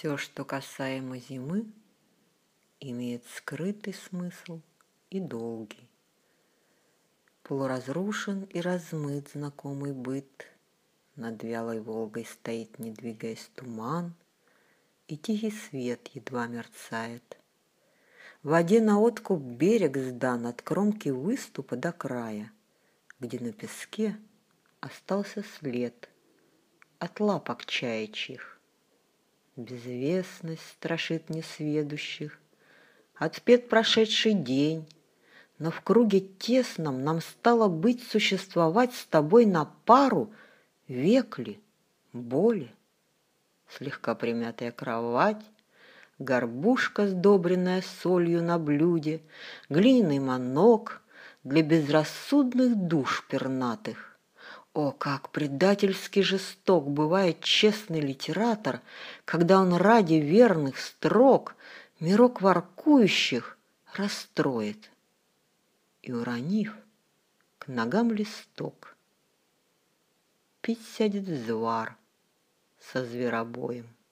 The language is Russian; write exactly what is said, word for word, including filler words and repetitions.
Все, что касаемо зимы, имеет скрытый смысл и долгий. Полуразрушен и размыт знакомый быт, над вялой Волгой стоит, не двигаясь, туман, и тихий свет едва мерцает. В воде наоткуп берег сдан от кромки выступа до края, где на песке остался след от лапок чаячьих. Безвестность страшит несведущих, отспет прошедший день, но в круге тесном нам стало быть существовать с тобой на пару век ли, боли. Слегка примятая кровать, горбушка, сдобренная солью на блюде, глиняный манок для безрассудных душ пернатых. О, как предательски жесток бывает честный литератор, когда он ради верных строк мирок воркующих расстроит. И, уронив к ногам листок, пить сядет взвар со зверобоем.